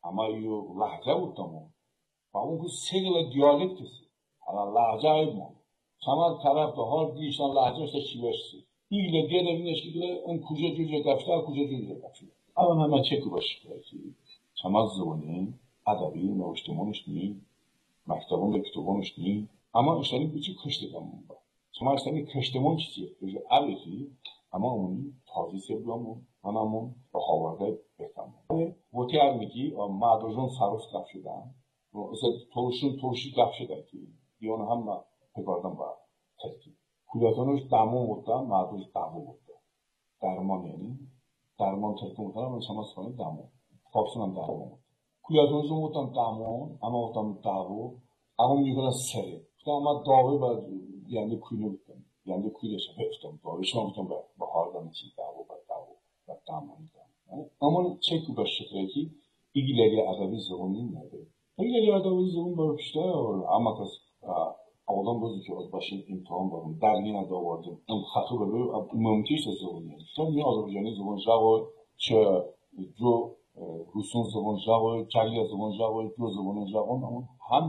اما یو لحظه بودم و اون که سگل دیالکت است حالا لحظه ایمون چما طرف ده ها دیشتن لحظه است چی برسی ایله دیده بینش که اون کجا جوجه گفته کجا جوجه گفته اما همه چک باشه که چما زبانی ادبی نوشتمونش نی مکتبون به کتابونش نی اما اشتری بچی کشته دامون با چما اشتری کشتمون چیزیه بجه عبیتی اما اونی تازی سبلامون هممون با خاورده بکنم وقتی هر میگی مادرجون سروس گفت شدن مثلا تولشی گفت شده که دیون هم پگاردم با ترکی کودتانوش دمون بودن مادرش دمون بودن درمان یعنی درمان ترکی بودن من شما سفانی دمون خوابسونم درمان بود کودتانوشون بودن دمون اما بودن دعو اما میگن سره اما داوه با یعنی کوینه بودن یعنی کوینش هفتم داوه شما بودن با هاردن چی دعو و دمون اما چکو باشه که ایگیلری ادبی زبانی نده ایگیلری ادبی زبان برپشته اما کس آدم بازی که از باشین امتحان برم درگی نداوردیم اون خطو رو ممتیش زبانی چون می آذربایجانی زبان جواب چه جو روسون زبان جواب چالی زبان جواب جو زبان جواب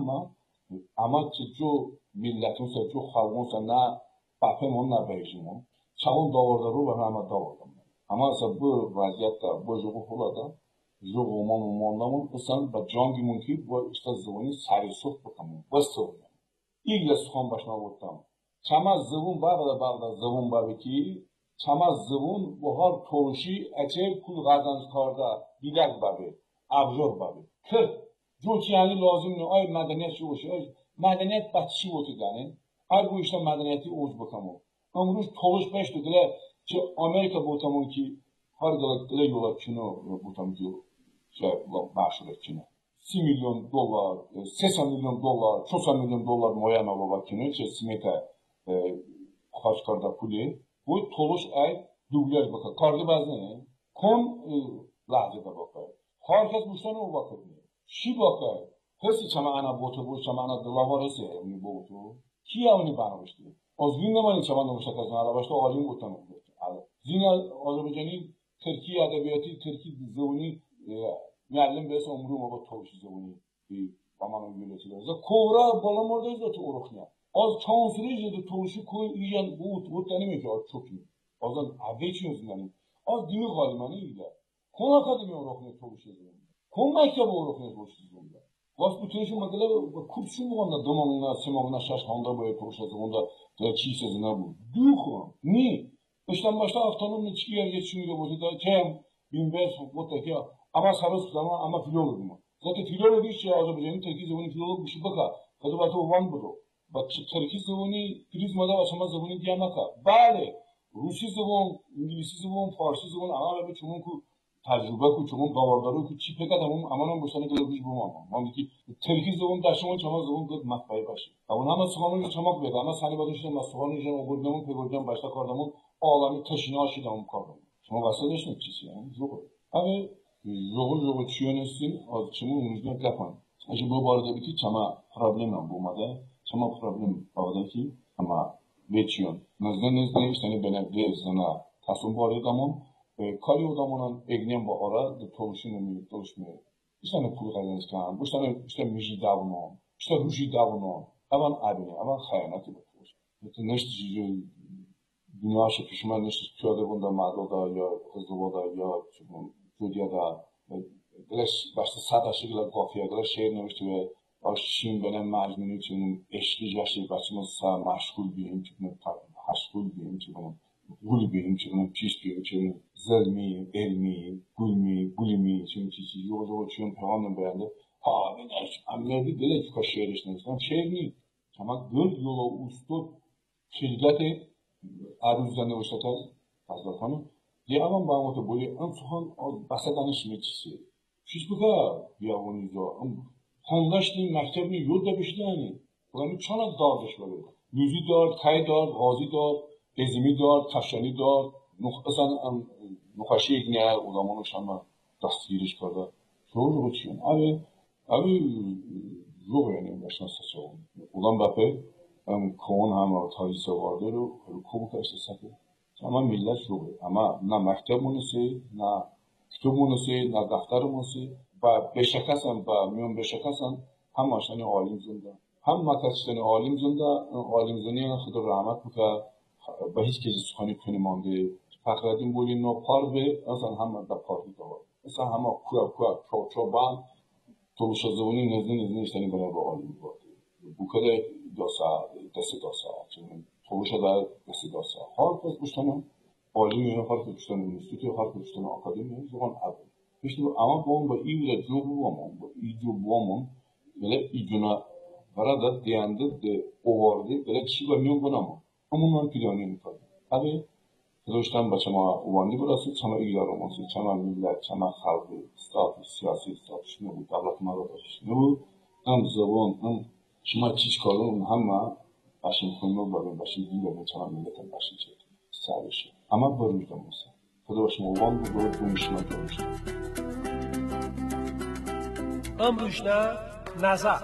اما چه جو ملتون سر جو خالقون سر نه بافمون نه بیشمون چون داورده رو به همه داوردم اما اصلا bu vaziyette bu jogu fulada jogu mamamandamın ısan ve cangi mümkün bu işte zıvını sarısık bakamın basıvın İlle suhan başına vurtam çama zıvın bağda zıvın var ki çama zıvın buhar toluşi eçer kul gazanç karda bilek babi abjor babi kır joçi yani lazım ne ay medeniyet şu ay medeniyet batışı otu dane her bu işte medeniyeti oz bakamın amruş toluş beş dediler که آمریکا بودمون که هر دلار یولا کنو بودم که چه معشوق کنه 30 میلیون دلار 300 میلیون دلار 400 میلیون دلار مویان آوا کنه چه سیمت خرج کرده پولی bu toluş ay dublaj bakar kardı bazı kon lahze da bakar herkes müşteri o bakar şi bakar hesi çama ana botu bu çama ana dalavar hesi mi botu ki avni bana başladı az gün zamanı çama nokta kazanara başta alim botan Zina Azerbaycan'ın Türkiye edebiyatı, Türkiye zevni müellim bes umrum ama tavşi zevni amanın yöneticileri. Kovra balam oradayız da tuğruknya. Az çansırıcı da tavşi koy iyan bu tanımıyor ki az çok iyi. Azan abeçiyoruz yani. Az dini galimani ile. Kona kadar uğruknya tavşi zevni. Kona ki bu uğruknya tavşi zevni. Vas bu tevşi maddeler kurşun mu anda domağına, semağına şaşkanda böyle tavşi zevni da çiğ sezine bu. Duhu. Ni? Baştan başta haftanın içki yer geçiyor bu da kem 1500 bu da ki ama sarıs zaman ama filolog mu? Zaten filolog bir şey Azerbaycan'ın Türkiye zamanı filolog bir şey baka. Kadı batı olan bu. Bak Türkiye zamanı prizmada aşama zamanı diye maka. Bale Rusi zaman, İngilizce zaman, Farsi zaman ama bir çoğun ku tecrübe ku çoğun davarları ku çipe kadar ama bu sene kadar bir bu ama. Yani ki Türkiye zaman daşıman çama zaman da matbay başı. Ama soğanın çamak böyle ama sani badışın soğanın jön oburdamın pegordan başta kardamın ağlamı taşını aşıdan kardamın. Şuna bahsediyoruz ne çiğsi yani yok. Ama yoğun çiğnesin az çimin yüzüne kapan. Acaba bu arada bir ki çama problem bu mada. Çama problem orada ki ama geçiyor. Nezden işte benekli zana tasum var adamın kali adamın egnem bu ara da toluşunu toluşmuyor. İşte ne pul kazanırsan, bu işte müjde davunu, işte ruji davunu. Avan abine, avan xayanatı bu. Neşti dünyası pişman neşti köyde bunda mağdada ya kızılada ya Judiyada başta sadaşıyla kafiyada şehir nemişti ve aşşin benim mecnun için eşli yaşı başımızsa meşgul biyim ki meşgul biyim ki gul biyim ki piş biyim ki zelmi, elmi, gulmi, bulimi çünkü yolu için peğanın beğendi. Ha ben amnedi dile çıkar şehir işinizden şehir değil. Ama göl yola ustu şirketi aruzdan başlatar fazlatanı. Diğerden bağımlı böyle en son bahseden işmetçisi. Hiç bu kadar diğeriniz o. Handaşlı mektebini yolda bişleni. Buranın çanak dağılış böyle. Müzi dağıt, kay dağıt, gazi dağıt, ezimi dağıt, taşani dağıt. Nukaşı ikne o zaman şanla dastgiriş kadar. Çoğu uçuyor. Abi yok yani başına saçalım. Ulan bakı کون هم تاریخ سوارده رو خوب کشته سکه اما ملت شوه اما نه مکتب مونسه نه کتاب مونسه نه دفتر مونسه و بشکستن و میون بشکستن هم ماشین عالم زنده هم مکسشتن عالم زنده عالم زنی خود رحمت بکه به هیچ کسی سخنی کنی مانده فقردین بولی نو پار به اصلا هم در پاری دار اصلا همه کوه چوبان طولش زونی نزدی اشتنی برای با عالم بود بکره دست طولش در دست داسا هر کس بشتنم عالم یه هر کس بشتنم انستیتوی هر کس بشتنم آکادمی زبان اول پیشنو اما با این ولی جو بوامون ولی ایجونا برای دیانده ده اوارده ولی چی با میون بنامون همون من پیلانی میکنم اگه داشتم با شما اوانی براسید شما ایران ماست شما میلاد شما خالق استاد سیاسی استاد شنو دولت ما رو شنو هم زبان هم شما چیز کارون هم باشین خونو برای باشین دیگه شما میلاد باشین چه سالشه اما برمیدم موسی خدا شما اوان بود رو میشم جوش امروزنا نظر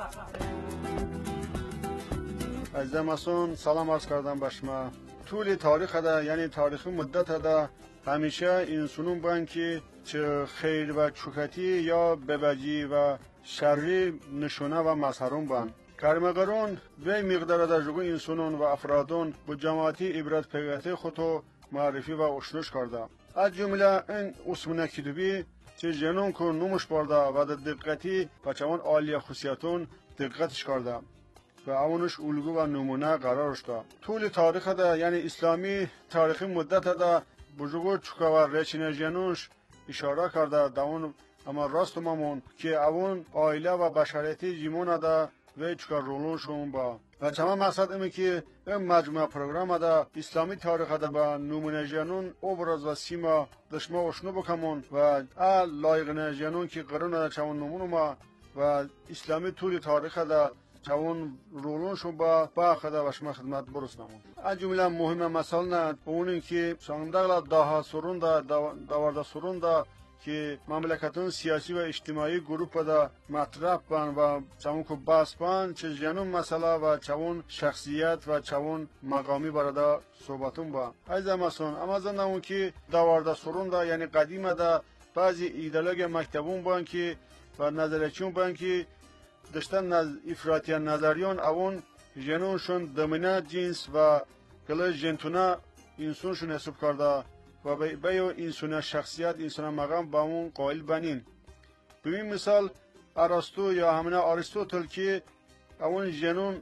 عزیزم سلام عرض کردم به شما. طول تاریخ ده یعنی تاریخ مدت ده همیشه انسانون بان که چه خیر و چوکتی یا ببجی و شری نشونه و مظهرون بان کرمگرون و مقدار در جگو انسانون و افرادون با جماعتی عبرت پیغتی خودو معرفی و اشنوش کرده از جمله این اسمونه کتبی چه جنون که نموش برده و در دقتی و چون عالی خصیتون دقتش کرده و اونش الگو و نمونه قرارش داد. طول تاریخ ده یعنی اسلامی تاریخی مدت ده بزرگ چکا و رچینه جنوش اشاره کرده در اون اما راست مامون که اون عائله و بشریتی جیمون ده و چکا رولونشون با و چما مقصد اینه که این مجموعه پروگرام ده اسلامی تاریخ ده با نمونه جنون ابراز و سیما دشما اشنو بکمون و لایق جنون که قرون ده چون نمونه ما و اسلامی طول تاریخ ده چون رولونشون با خدا و شما خدمت برسنمون از جمله مهم مثلا اون که ساندغلا داها سرون داورده سرون دا که مملکتون سیاسی و اجتماعی گروپ دا مطرح بان و چون که باس بان چه جنون مسئله و چون شخصیت و چون مقامی برده صحبتون با از مثلا اما زنمون که داورده سرون دا یعنی قدیم دا بعضی ایدئولوژی مکتبون بان که و نظریچون بان که داشتن افراطی نظریان اون جنونشون دمینه جنس و کلا جنتونه انسانشون حساب کرده و به انسان شخصیت انسان مقام با اون قائل بنین. ببین مثال ارسطو یا همین آریستوتل که اون جنون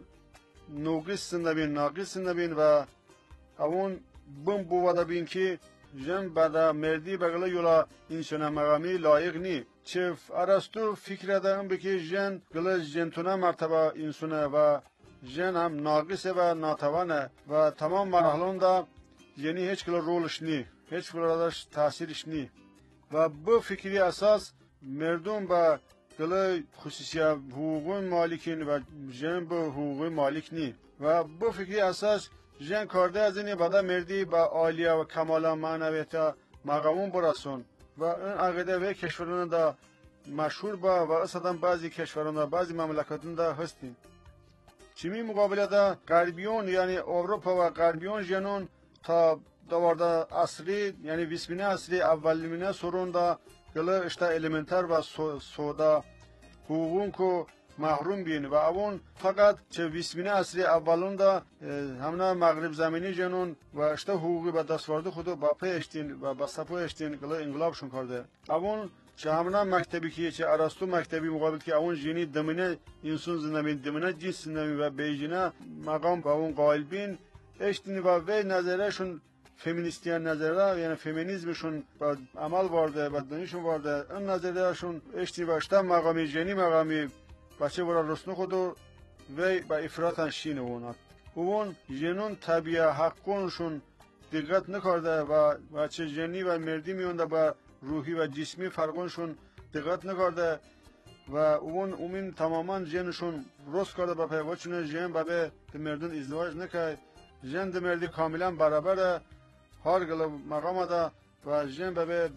ناقص نبین و اون بم بوده بین که جن بعد مردی بغل یولا انسان مقامی لایق نی چه ارسطو فکر دارم بکی جن گل جنتونه مرتبه انسانه و جن هم ناقصه و ناتوانه و تمام مراحلون دا یعنی هیچ کلا رولش نی هیچ کلا داشت تاثیرش نی و به فکری اساس مردم با گل خصوصیت حقوق مالکین و جن به حقوق مالک نی و به فکری اساس جن کارده از اینی بعد مردی با عالیه و کمال معنویت مقامون برسون و این عقیده و کشوران دا مشهور با و اصلا بعضی کشوران دا بعضی مملکتون دا هستیم چمی مقابله دا غربیون یعنی اروپا و غربیون جنون تا دوارده اصلی یعنی 20 اصلی اولینه سرون دا گله اشتا المنتر و سودا حقوقون کو محروم بین و اون فقط چه 20 اصلی اولون دا همنا مغرب زمینی جنون و اشتا حقوقی به دستورد خودو با پیشتین و با سپو اشتین گله انقلابشون کرده اون چه همنا مکتبی که چه ارسطو مکتبی مقابل که اون جنی دمینه انسان زندگی دمینه جنس زندگی و بیجنه مقام با اون قائل بین اشتین و نظرشون فمینیستیان نظره یعنی فمینیزمشون با عمل وارده و دانشون وارده این نظرهشون اشتین و اشتا مقامی جنی مقامی بچه برای رسنو خودو و با افراطن شینه اون جنون طبیعه حقونشون دقت نکرده و چه جنی و مردی میونده با روحی و جسمی فرقونشون دقت نکرده و اون اومین تماما جنشون رست کرده با پیوچونه جن با به مردون ازدواج نکرد جن ده مردی کاملا برابره هر گل مقام ده و جن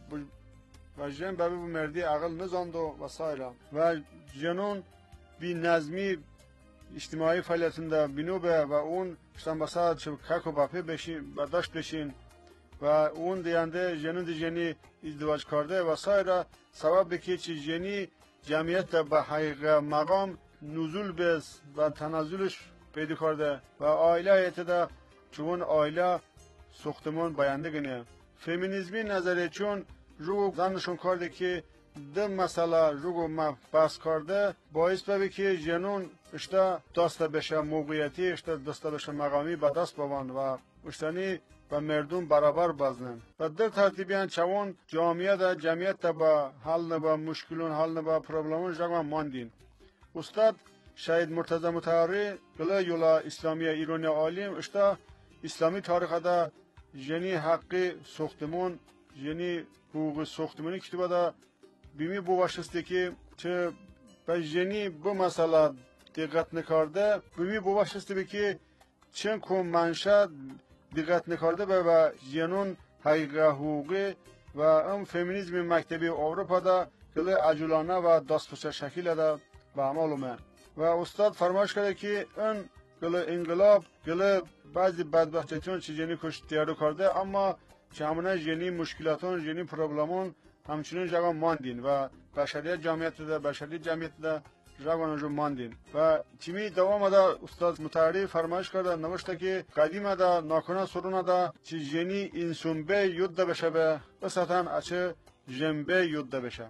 به مردی عقل نزاند و سایره و جنون بی نظمی اجتماعی فعالیتنده بینوبه و اون شتن بساد چه کک و باپی بشین برداشت بشین و اون دیانده جنون دی جنی ازدواج کرده و سایره سبب بکی چه جنی جمعیت به حقیق مقام نزول بس و تنزلش پیدا کرده و عائله ایتده چون عائله ساختمان باینده گنه. فمینیزمی نظری چون رو زنشون کرده که ده مسئله رو بحث کرده باعث ببی که جنون اشتا دست بشه موقعیتی، اشتا دست بشه مقامی به دست بوان و اشتانی و مردم برابر بزنن و در ترتیبیان چون جامعه دا جمعیت دا با حل نبا مشکلون حل نبا پروبلمون جگه ماندین. استاد شهید مرتضی مطهری گله یولا اسلامی ایرانی عالم اشتا اسلامی تاریخ دا جنی حقی ساختمون جنی حقوق ساختمانی کتبه دا بیمی بواشسته که چه به جنی به مسئله دقت نکرده بیمی بواشسته بی که چند کم منشأ دقت نکرده به جنون حقیق حقوقی و ام فمینیزم مکتبی اروپا دا گله عجولانه و دستپوچه شکل دا به عمل اومد و استاد فرمایش کرده که این گله انقلاب گله بعضی بدبختیون چه جنی کش تیارو کرده اما چه همونه جنی مشکلاتون جنی پروبلمون همچنین جگه ماندین و بشریت جمعیت ده جگه ماندین و تیمی دوام ده استاد مطهری فرمایش کرده نوشته که قدیم ده ناکنه سرونه ده چه جنی انسان به یود ده بشه به بساتن اچه جنبه یود ده بشه.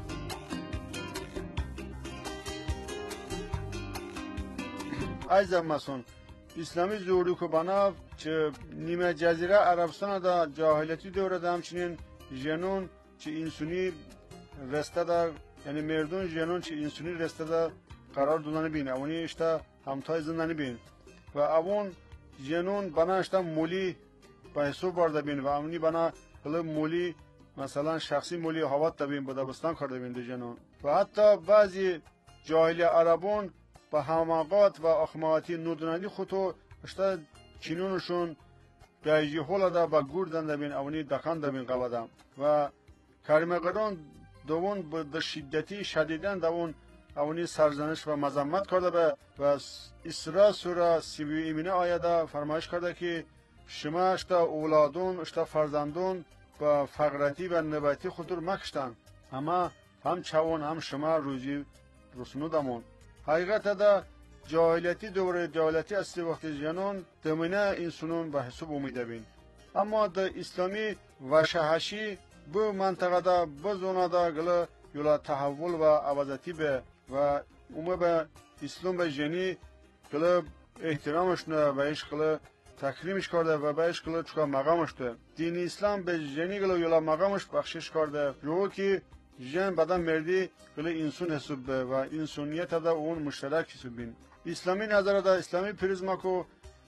ایزم مسون اسلامی زوری که بناف چه نیمه جزیره عربستان ده جاهلیتی دوره ده همچنین جنون چه انسانی رسته در یعنی مردون جنون چه انسانی رسته در قرار دونانی بین اونی اشتا همتای زندانی بین و اون جنون بنا اشتا مولی به حساب برده بین و اونی بنا مولی مثلا شخصی مولی حوات بین بدبستان کرده بین جنون و حتی بعضی جاهلی عربون به هماقات و اخماتی نودنالی خودو اشتا چینونشون بیجی حول دا با گردن بین اونی دکان بین قبادم و کریمگران دوون به شدتی شدیدن دوون اونی سرزنش و مذمت کرده به و اسراء سوره 31 آیه فرمایش کرده که شما اشتا اولادون اشتا فرزندون با فقرتی و نباتی خودتون مکشتن اما هم چون هم شما روزی رسونودمون. حقیقت دا جاهلیتی دوره جاهلیتی است وقت جنون دمینه انسانون به حساب اومیده بین اما در اسلامی و شهشی به منطقه دا به زونه دا گله یولا تحول و عوضتی به و اومه به اسلام به جنی گله احترامش نه و ایش گله تکریمش کرده و بهش گله چکا مقامش ده دین اسلام به جنی گله یولا مقامش بخشش کرده رو که جن بدن مردی گله انسان حساب به و انسانیت دا اون مشترک حساب بین. اسلامی نظر دا اسلامی پریزما کو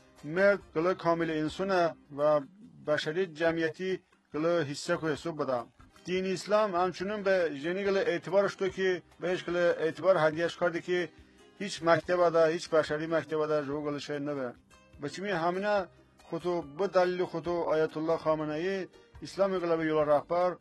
مرد گله کامل انسانه و بشریت جمعیتی گله حصه کو حساب بده. دین اسلام همچنین به جنی گله اعتبارش تو که بهش گله اعتبار هدیهش کرده که هیچ مکتب دا هیچ بشری مکتب دا جو گله شاید نبه. بچمی همینه خودو به دلیل خودو آیت الله خامنه‌ای اسلام گله به یولا رهبر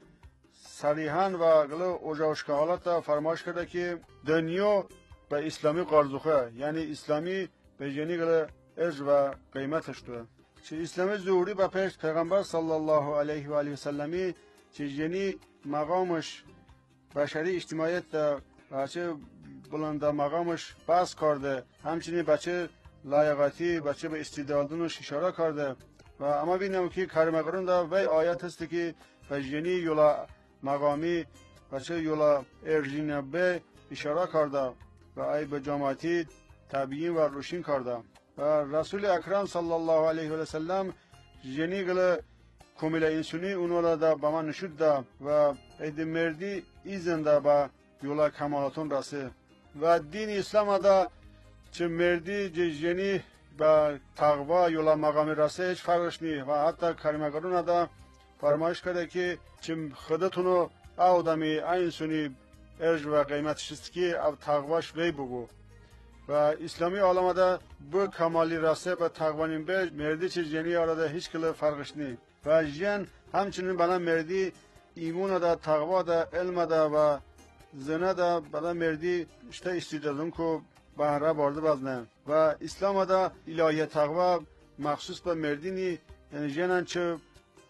صریحاً و گله اوجاشکه حالت فرمایش کرده که دنیا به اسلامی قرضوخه یعنی اسلامی به جنی گله ارج و قیمتش تو چه اسلام ظهوری به پیش پیغمبر صلی الله علیه و آله و سلمی چه جنی مقامش بشری اجتماعیت بچه بلند مقامش بحث کرده همچنین بچه لایقتی بچه به استعدادونش اشاره کرده و اما ببینم که کریمگران دا وی آیت هست که به جنی یولا مقامی بچه یولا ارجین به اشاره کرده و ای به جماعتی تبیین و روشین کرده و رسول اکرم صلی الله علیه و سلم جنی گله کامل انسانی اونولا دا با من نشود دا و اید مردی ایزن دا با یولا کمالاتون رسه و دین اسلام دا چه مردی جنی با تقوا یولا مقام رسه هیچ فرقش نی و حتی کریمگرون دا فرمایش کرده که چه خودتونو آدمی انسانی ارج و قیمتش است که او تقواش وی بگو و اسلامی عالم دا به کمالی رسه به تقوانیم به مردی چه جنی آراده هیچ کله فرقش نی و جن همچنین بنا مردی ایمون دا تقوا دا علم دا و زنه دا بنا مردی اشته استعدادون که بهره بارده بزنه و اسلام دا الهی تقوا مخصوص به مردی نی یعنی جنان چه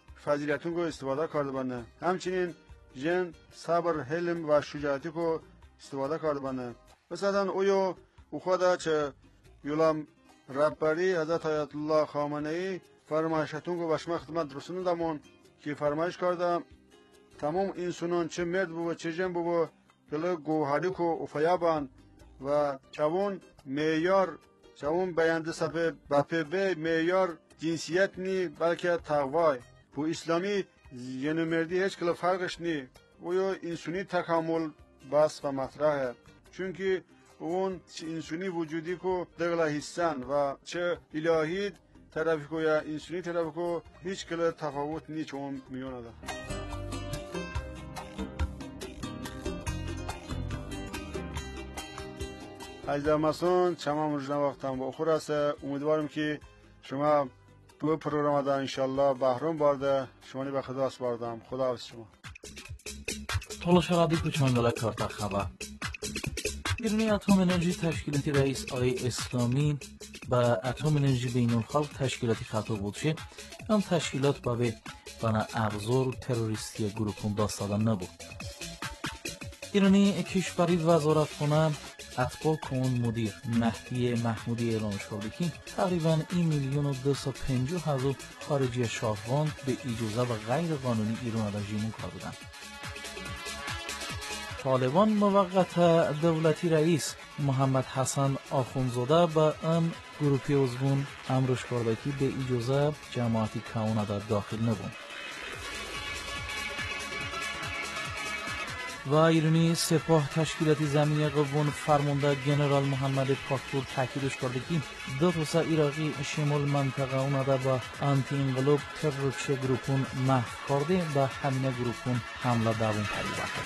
فضیلتون که استفاده کرده بنده همچنین جن صبر حلم و شجاعتی کو استفاده کرده بنده. مثلا اویو او خدا چه یولام ربری حضرت آیت الله خامنه ای فرمایشتون کو بشما خدمت رسوندمون که فرمایش کردم تمام انسانان چه مرد بود چه جن بود کلا گوهری کو افیابان و چون معیار چون بیانده صفه بپه معیار جنسیت نی بلکه تقوای بو اسلامی یعنی مردی هیچ کلا فرقش نی و یا انسانی تکامل بس و مطرحه چونکه اون انسانی وجودی کو دغلا حسن و چه الهی طرفی کو یا انسانی طرفی کو هیچ کلا تفاوت نی چون میونه ده. عزیز مسون تمام روز وقتم با خور است. امیدوارم که شما دو پروگرام دا انشالله بهرام بارده شما به خدا سپردم. خدا حافظ شما. تولشرادی کوچمانگله کارتا خبر. ایرانی اتم انرژی تشکیلاتی رئیس آقای اسلامی با اتم انرژی بین الخلق تشکیلاتی خطاب بودشه هم تشکیلات به بنا ابزار تروریستی گروهون داستان نبود. ایرانی کشوری وزارتخانه اتباع کون مدیر مهدی محمودی اعلام کرده که تقریباً 1,250,000 خارجی شاهوان به اجازه و غیر قانونی ایران رژیم کار بودند. طالبان موقت دولتی رئیس محمد حسن آخونزاده با ام گروپی عضوون امرش کرده که به اجازه جماعتی کانون در داخل نبود. و ایرانی سپاه تشکیلاتی زمینی قوون فرمانده جنرال محمد پاکپور تاکیدش کرده که دو روسا عراقی شمال منطقه اونده با آنتی انقلاب ترورچه گروپون محو کرده با همین گروپون حمله دوام پریده.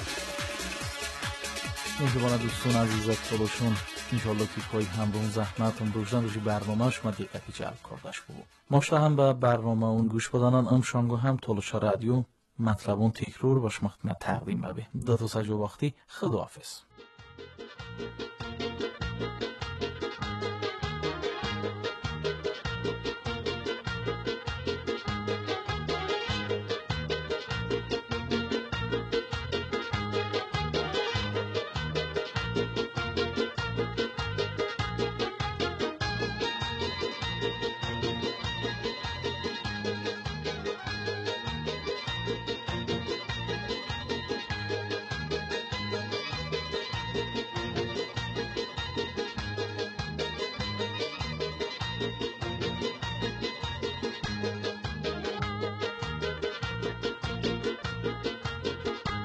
میزبان دوستان عزیزت طولشون انشالله که پای همراهون زحمتون روشن روشی برنامه شما دقیقی جلب کردش بود. ماشته هم به برنامه اون گوش بدانان امشانگو هم طولش رادیو مطلبون تکرار باش مختمه تقدیم ببه. دو تا سجو وقتی خداحافظ.